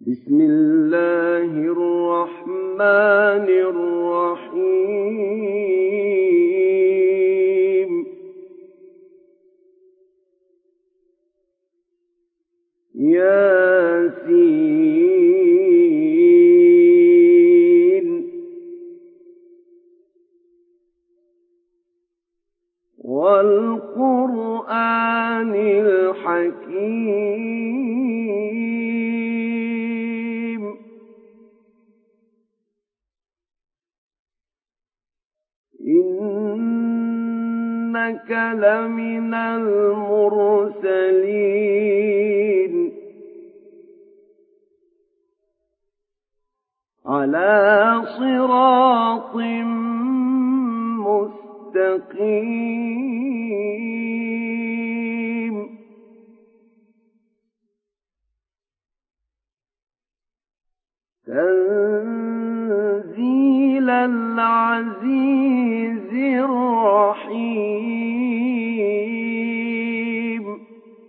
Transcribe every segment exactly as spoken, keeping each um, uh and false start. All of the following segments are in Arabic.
بسم الله الرحمن الرحيم ياسين والقرآن الحكيم إنك لمن المرسلين على صراط مستقيم تنزيل العزيز الرحيم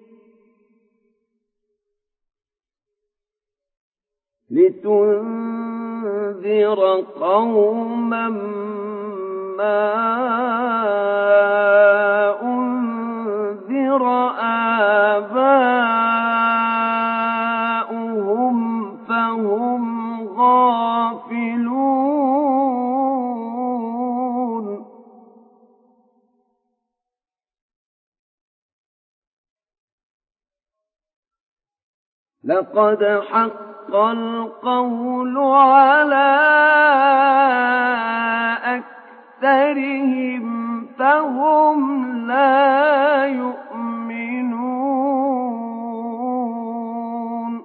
لتنذر قوما ما أنذر آباؤهم فهم غافلون لقد حق القول على أكثرهم فهم لا يؤمنون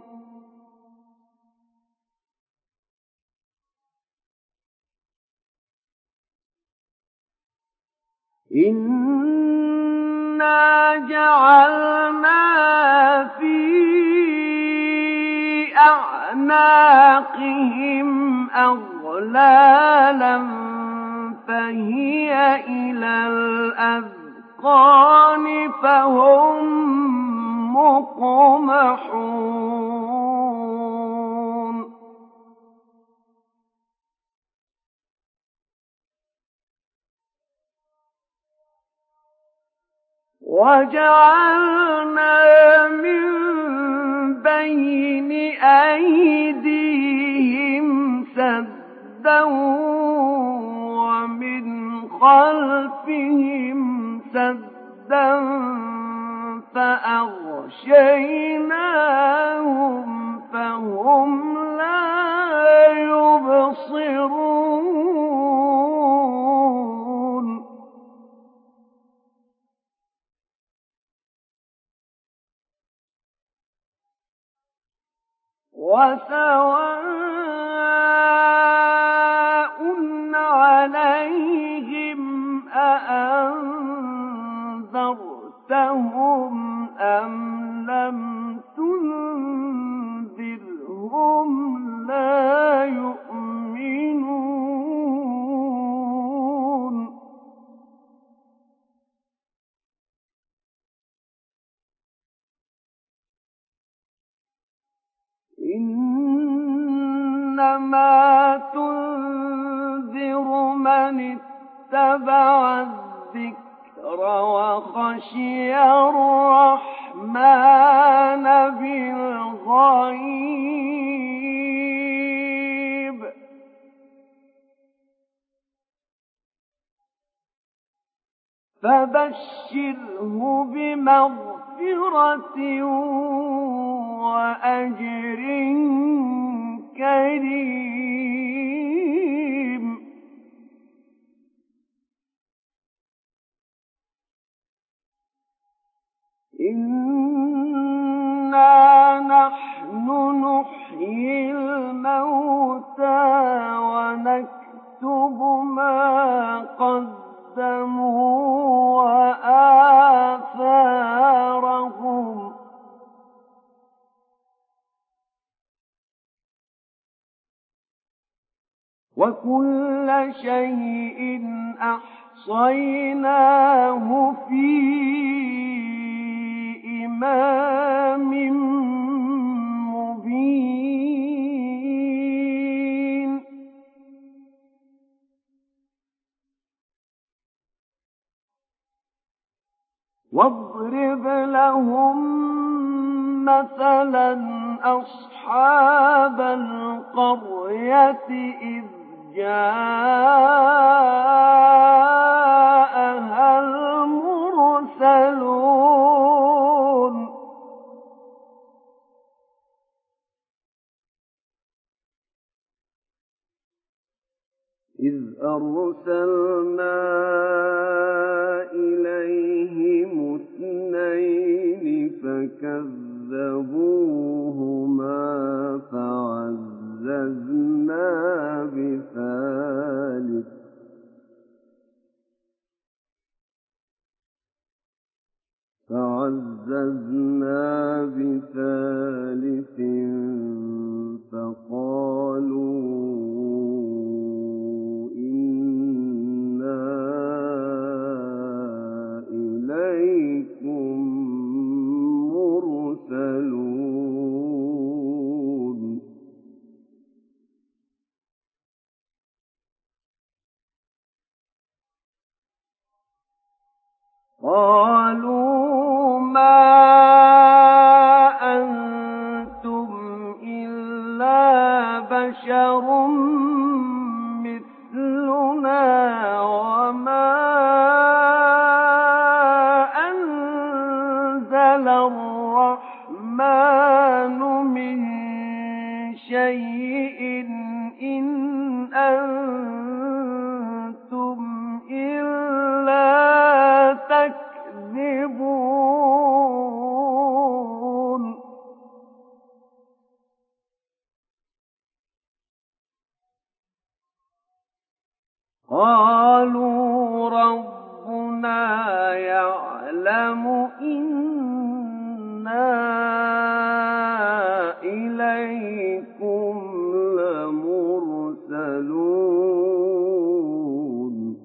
إنا جعلنا في أعناقهم أغلالا فهي إلى الأذقان فهم مقمحون وجعلنا من بين أيديهم سدا ومن خلفهم سدا فأغشيناهم فهم لا يبصرون وسواء عليهم أأنذرتهم أم لم تنذرهم لا يؤمنون إنما تنذر من اتبع الذكر وخشي الرحمن بالغيب فبشره بمغفرة وأجر كريم إنا نحن نحيي الموتى ونكتب ما قدموا وآثارهم وكل شيء أحصيناه في إمام مبين أصحاب القرية إذ جاءها المرسلون إذ أرسلنا إليهم اثنين فكذبوهما فعززنا بثالث فعززنا بثالث فقالوا إنا إليكم مرسلون قالوا ما أنتم إلا بشر مثلنا وما أنزل الرحمن من شيء إن أنتم إلا تكذبون قالوا ربنا يعلم إنا إليكم لمرسلون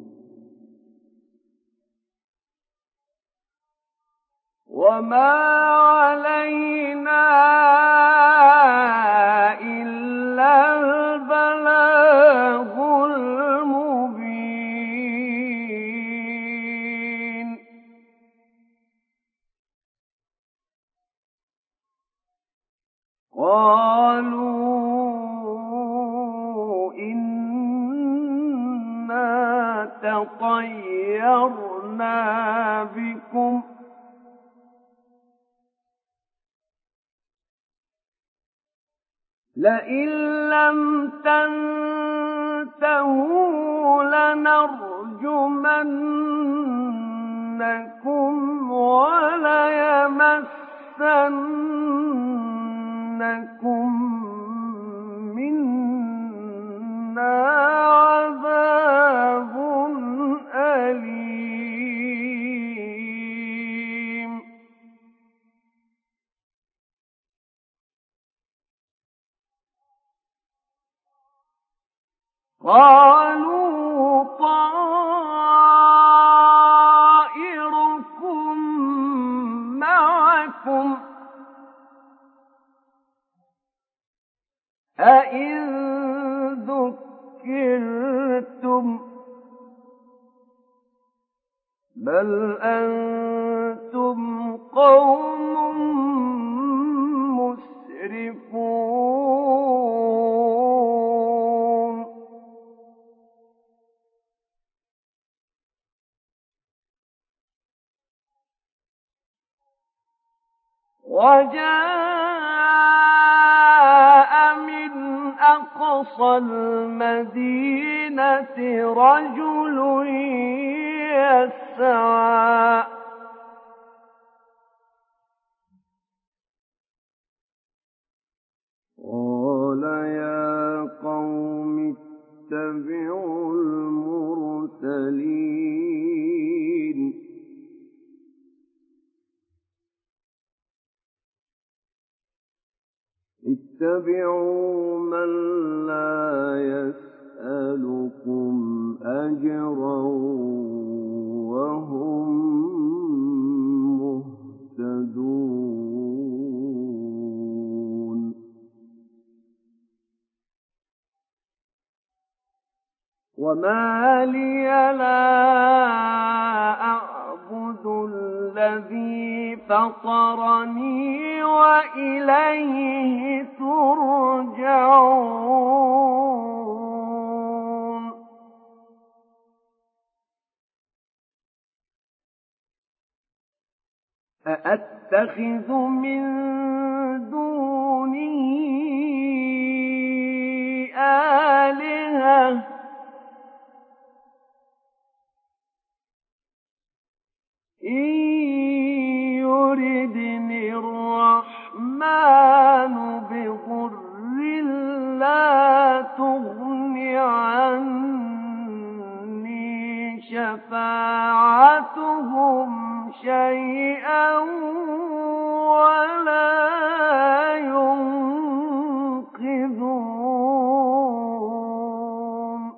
وما علينا إلا البلاغ المبين قالوا إنا تطيرنا بكم لئن لم تنتهوا لنرجمنكم وليمسنكم منا عذاب أليم قالوا طائركم معكم أئن ذكرتم بل أنتم قوم مسرفون وجاء من أقصى المدينة رجل يسعى قال يا قوم اتبعوا المرسلين اتبعوا من لا يسألكم أجرا وهم مهتدون وما لي لا أعبد الذي الذي فطرني وإليه ترجعون أأتخذ من دونه آلهة إن يردني الرحمن بضر لا تغن عني شفاعتهم شيئا ولا ينقذون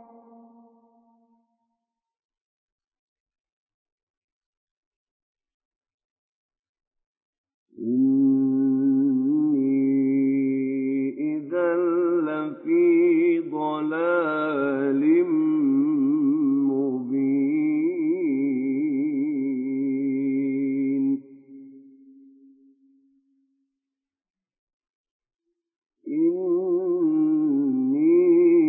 إني إذا لفي ضلال مبين إني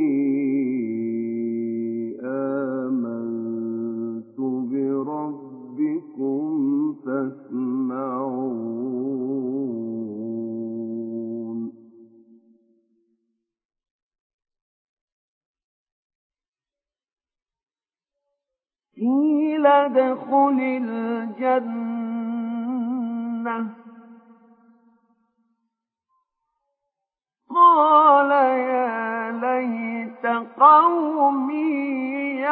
آمنت بربكم فاسمعون قيل ادخل الجنة قال يا ليت قومي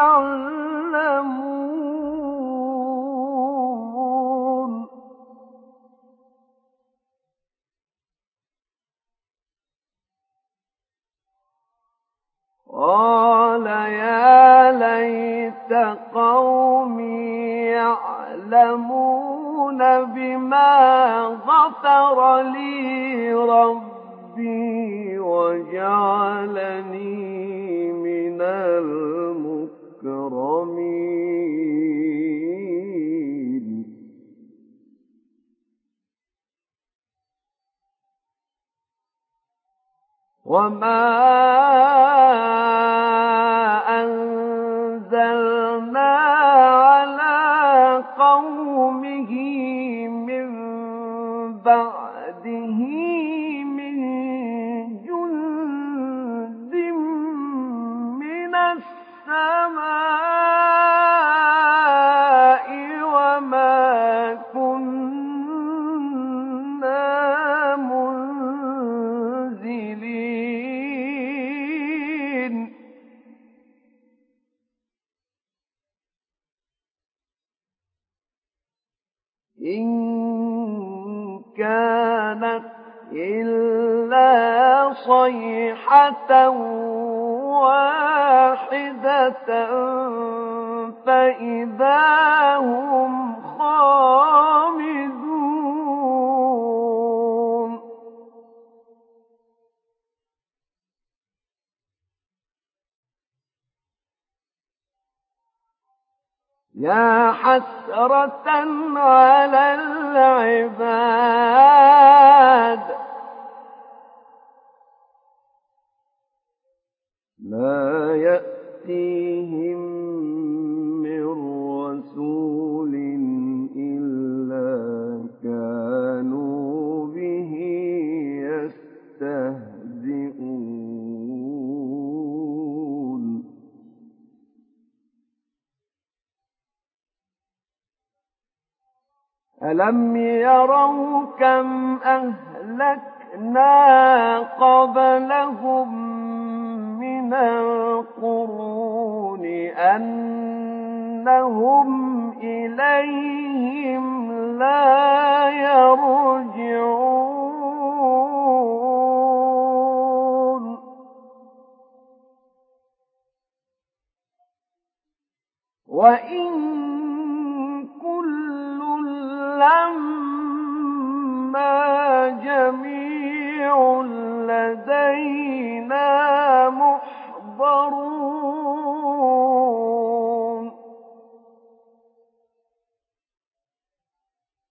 يعلمون قال يا ليت قومي يعلمون بما غفر لي ربي وجعلني من المكرمين وما أنزلنا على قومه من بعده من جند من السماء وما كنا منزلين إن كانت إلا صيحة واحدة فإذا هم خامدون يا حسرة على العباد لا يأتيهم من رسول إلا كانوا به يستهزئون ألم يروا كم أهلكنا قبلهم من القرون أنهم إليهم لا يرجعون وإن كل لما جميع لدينا محضرون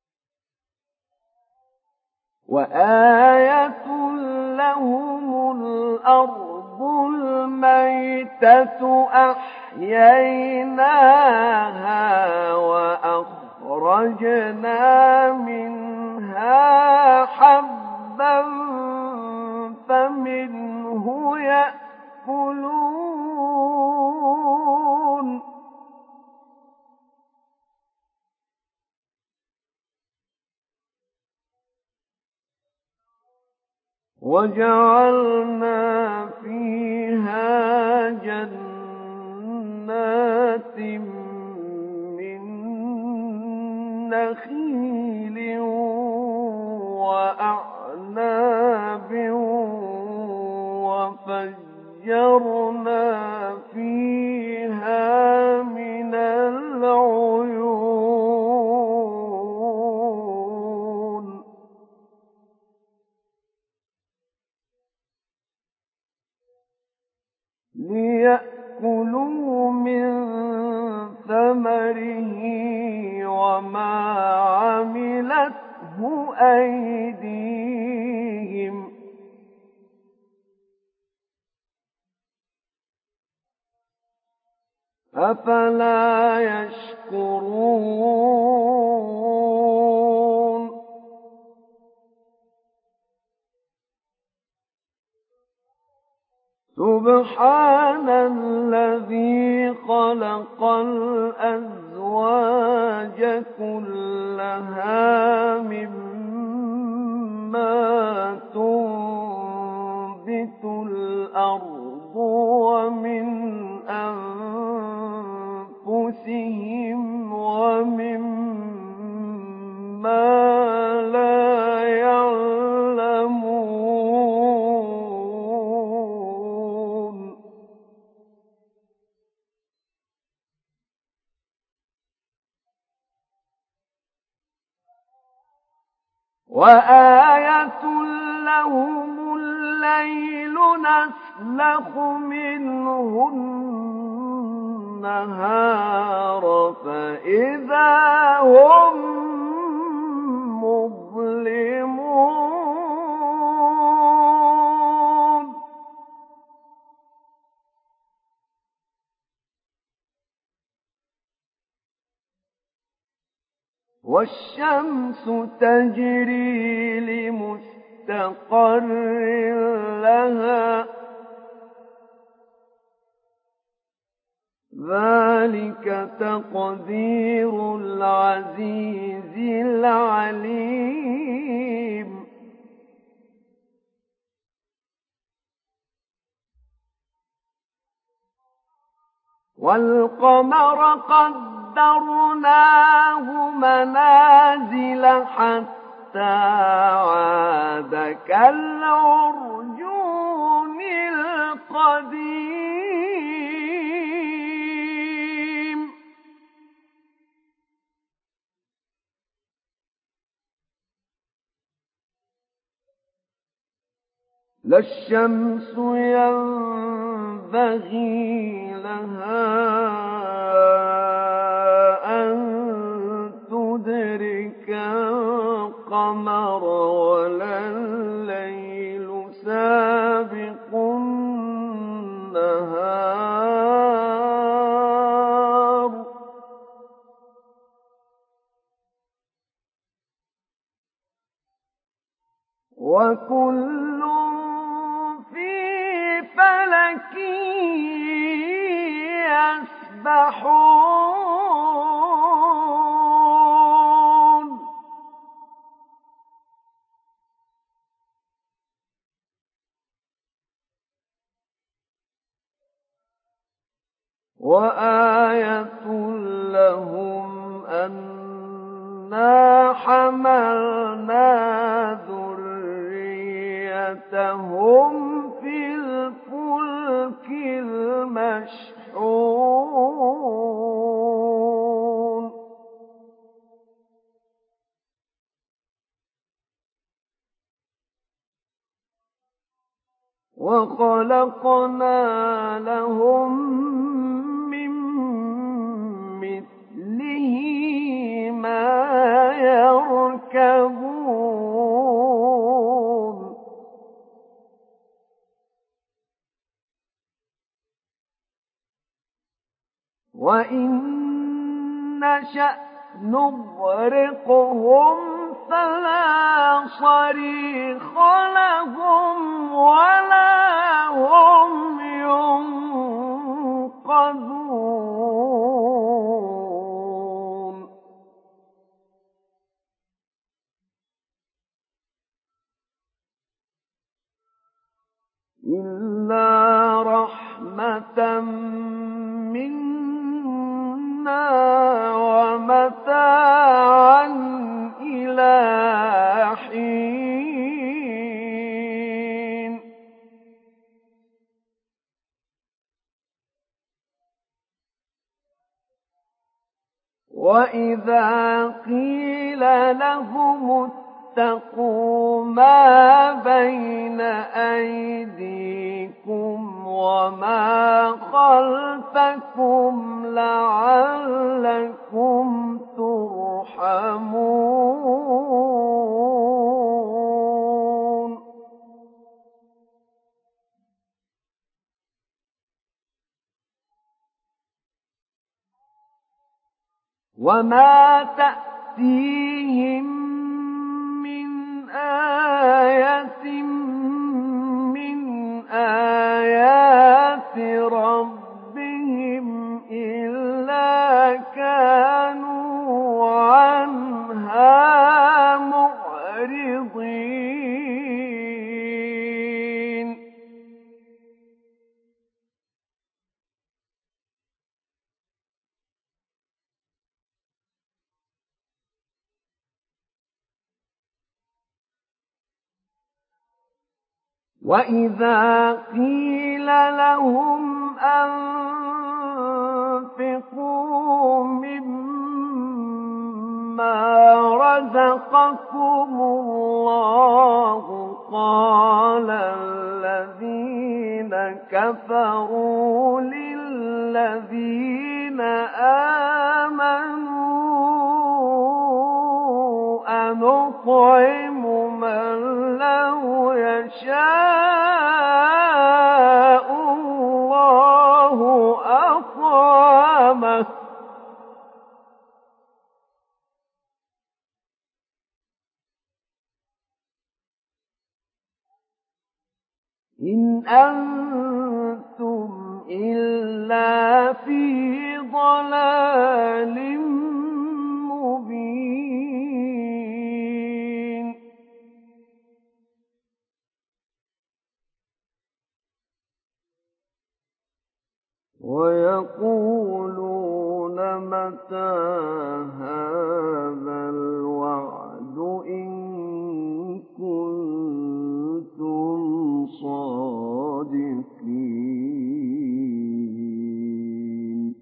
والأرض الميتة أحييناها وأخرجنا منها حبا فمنه يأكلون وجعلنا فيها جنات من نخيل وأعناب وفجرنا فيها من العيون ليأكلوا من ثمره وما عملته أيديهم أفلا يشكرون سبحان الذي خلق الأزواج كلها مما تنبت الأرض ومن أنفسهم ومما لا يعلمون وآية لهم الليل نسلخ منه النهار فإذا هم مظلمون والشمس تجري لمستقر لها ذلك تقدير العزيز العليم والقمر قدرناه منازل حتى عاد كالعرجون القديم لا الشمس ينبغي لها أن تدرك القمر ولا الليل سابق النهار وكل في فلك يسبحون وآية لهم أنا حملنا ذريتهم في الفلك المشحون وخلقنا لهم من مثله ما يركبون وإن نشأ نغرقهم فلا صريخ لهم ولا هم ينقذون إلا رحمة منا ومتاعا إلى حين وإذا قيل لهم اتقوا ما بين أيديكم وما خلفكم لعلكم ترحمون وما تأتيهم آية من آيات ربهم إلا كانوا عنها معرضين وإذا قيل لهم أنفقوا مما رزقكم الله قال الذين كفروا للذين آمنوا أنطعم من لو يشاء الله أطعمه إن أنتم إلا في ضلال مبين ويقولون متى هذا الوعد إن كنتم صادقين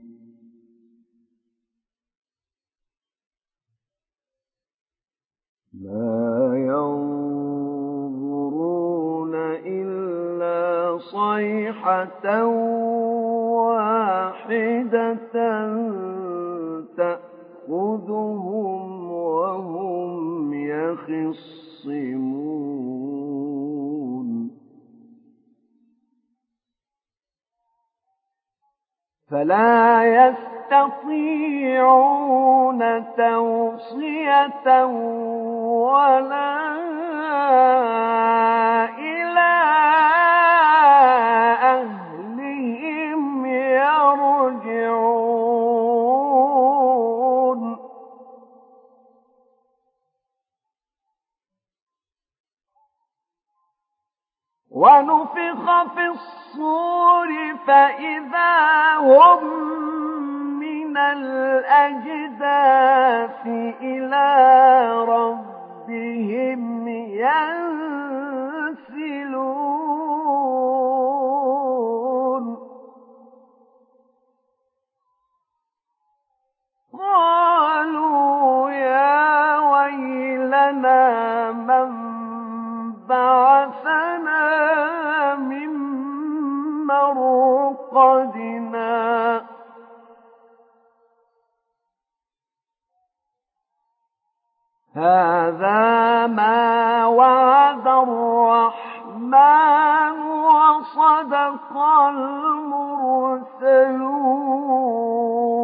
لا ينظرون إلا صيحة واحدة تأخذهم وهم يخصمون فلا يستطيعون توصية ولا إلى أهلهم يرجعون ونفخ في الصور فإذا هم من الأجداث إلى ربهم ينسلون قالوا يا ويلنا من بعثنا من مرقدنا هذا ما وعد الرحمن وصدق المرسلون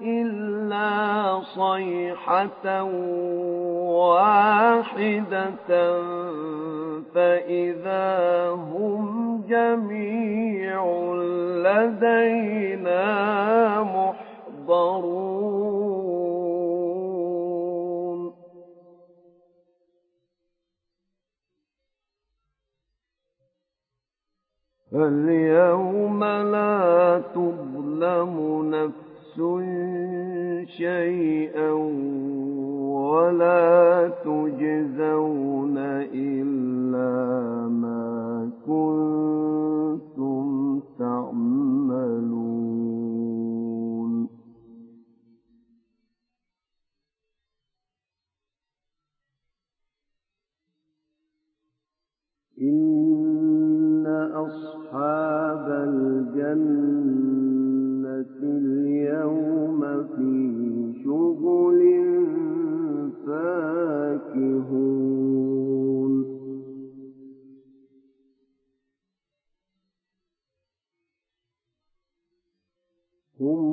إلا صيحة واحدة فإذا هم جميع لدينا محضرون فاليوم لا تظلم نفس شيئا ولا تجزون إلا ما كنتم تعملون إن أصحاب الجنة اليوم في شغل فاكهون هم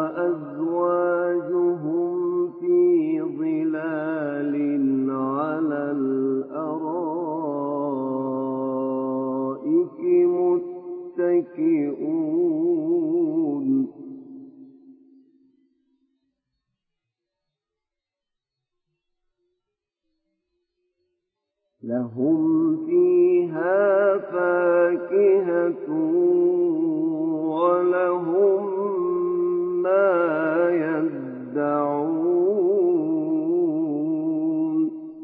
وأزواجهم في ظلال على الأرائك متكئون لهم فيها فاكهة ولهم ما يدعون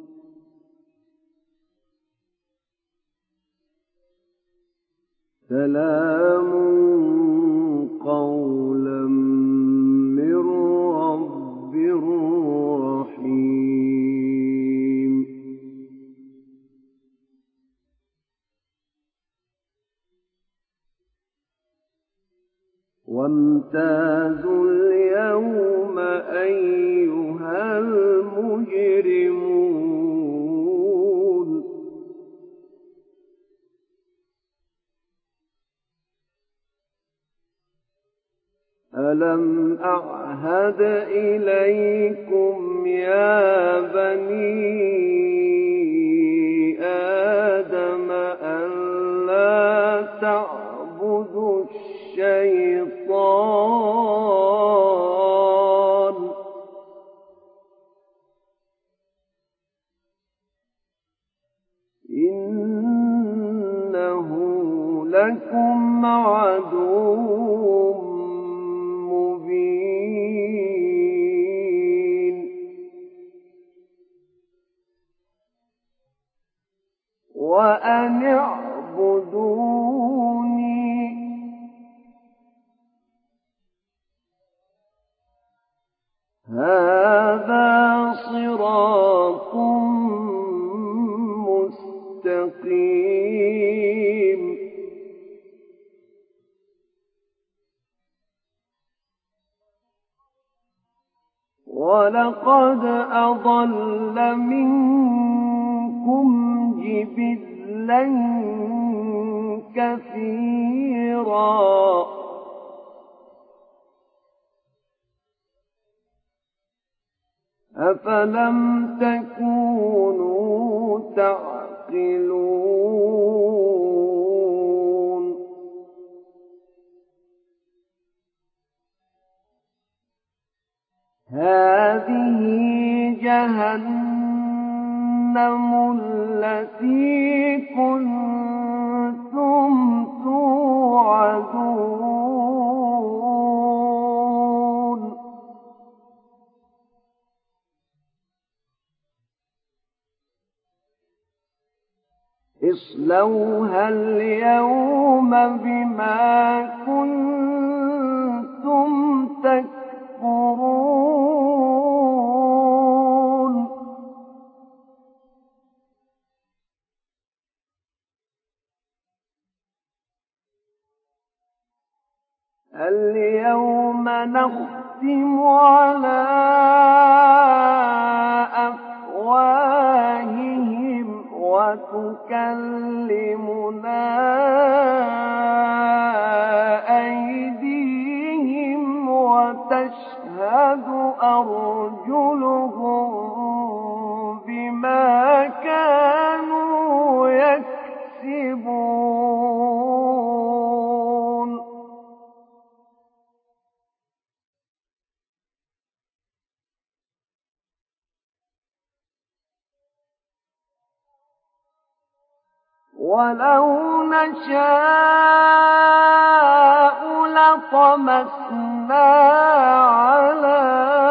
سلام قولا من رب رحيم وامتازوا اليوم أيها المجرمون ألم أعهد إليكم يا بني آدم أن لا تعبدوا الشيطان إنه لكم عدو وأن اعبدوني هذا صراط مستقيم ولقد أضل منكم جبلا كثيرا أفلم تكونوا تعقلون هذه جهنم التي كنتم توعدون اصلوها اليوم بما كنتم تكفرون اليوم نختم على أفواههم وتكلمنا أيديهم وتشهد ولو نشاء لطمسنا على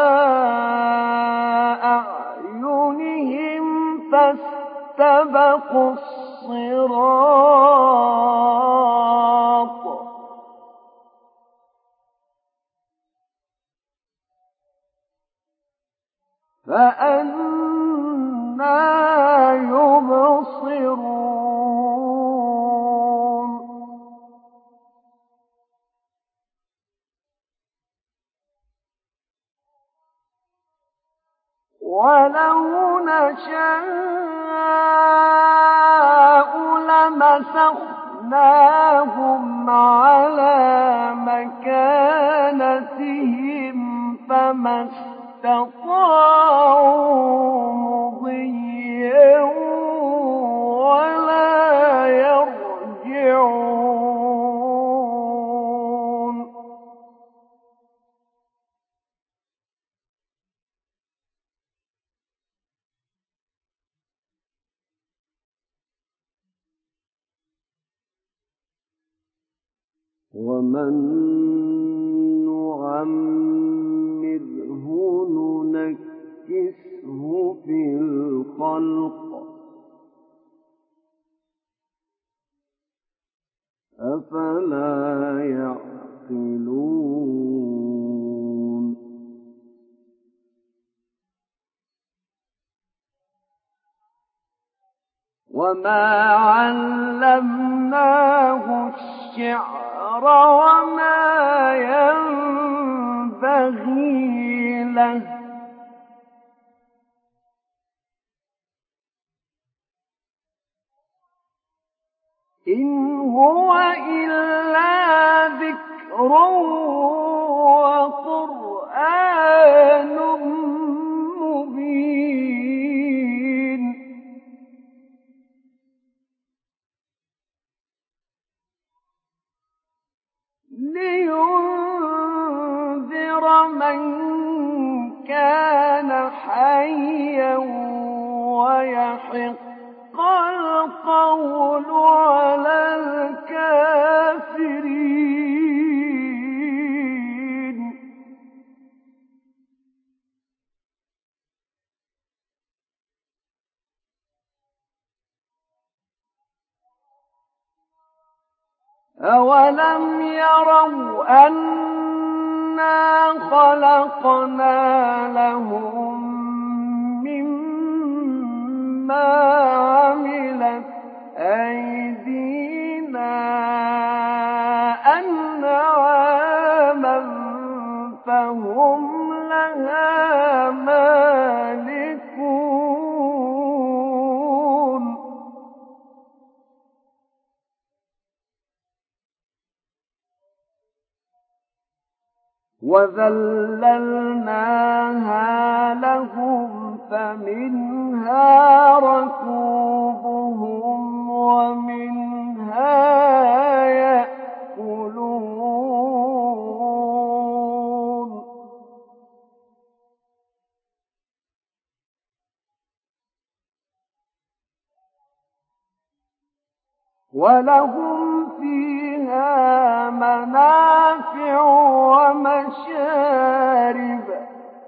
أعينهم فاستبقوا الصراط فأنى يبصرون ولو نشاء لمسخناهم على مكانتهم فما استطاعوا مضيا ولا يرجعون ومن نعمره ننكسه في الخلق أفلا يعقلون وما علمناه الشعر وما ينبغي له إن هو إلا ذكر وقرآن مبين لينذر من كان حيا ويحق القول على الكافرين أولم يروا أنا خلقنا لهم مما عملت أيدينا أنعاما فهم لها مالكون وذللناها لهم فمنها ركوبهم ومنها يأكلون ولهم فيها منافع ومشارب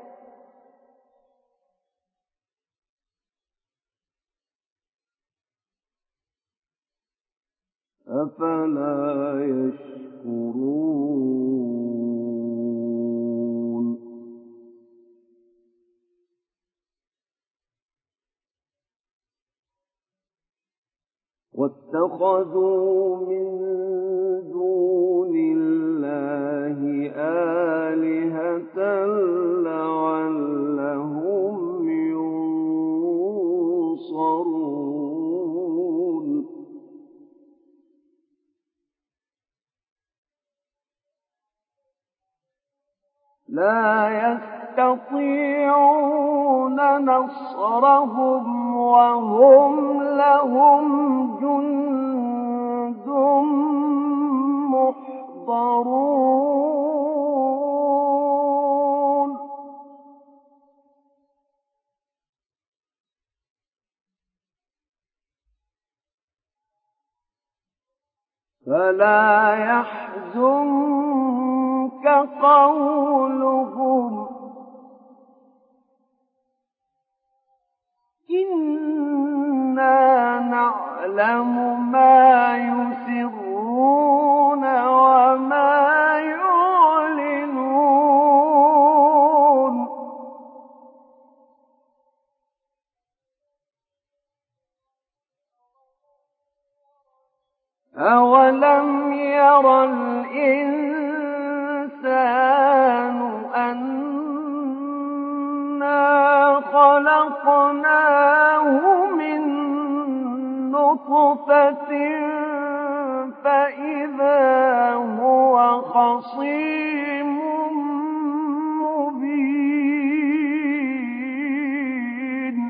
أفلا يشكرون واتخذوا من دون الله آلهة لعلهم ينصرون لا يستطيعون نصرهم وهم لهم جند محضرون فلا يحزنك قولهم إنا نعلم ما يسرون وما يعلنون أولم ير الإنسان أنا خلقناه من نطفة فإذا هو خصيم مبين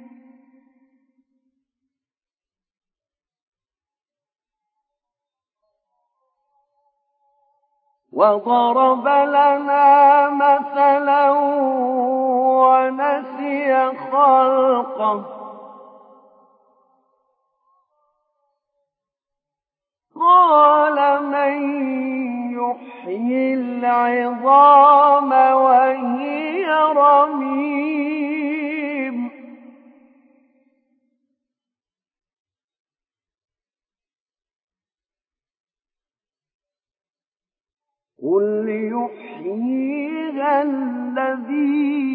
وضرب لنا مثلا ونسي خلقه قال من يحيي العظام وهي رميم قل يحييها الذي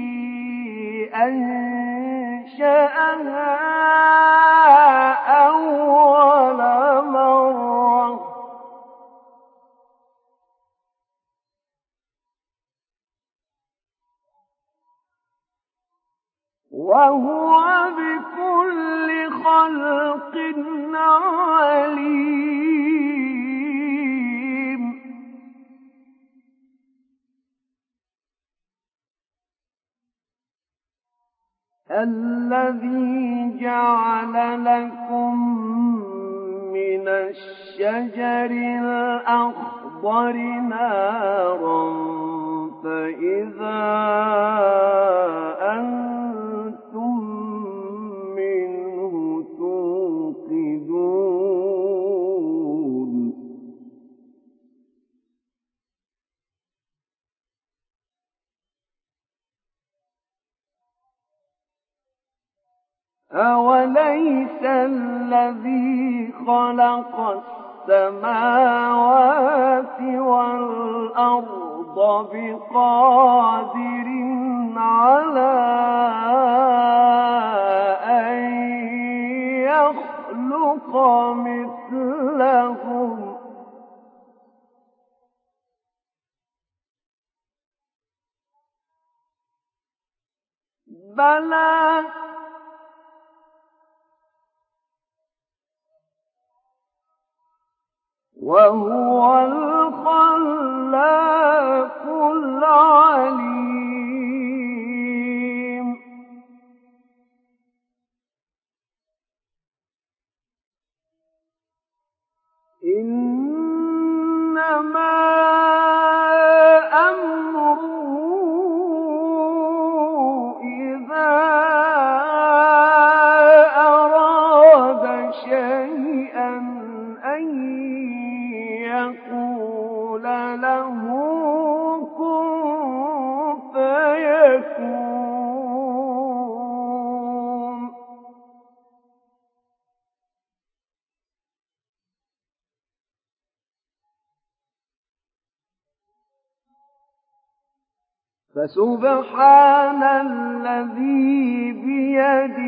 أنشأها أول مرة وهو بكل خلق عليم الذي جعل لكم من الشجر الأخضر نارا فإذا أنتم منه توقدون أوليس الذي خلق السماوات والأرض بقادر على أن يخلق مثلهم بلى وهو الخلاق العليم إنما أمره إذا أراد شيئا أن يقول له كن فيكون فسبحان الذي بيده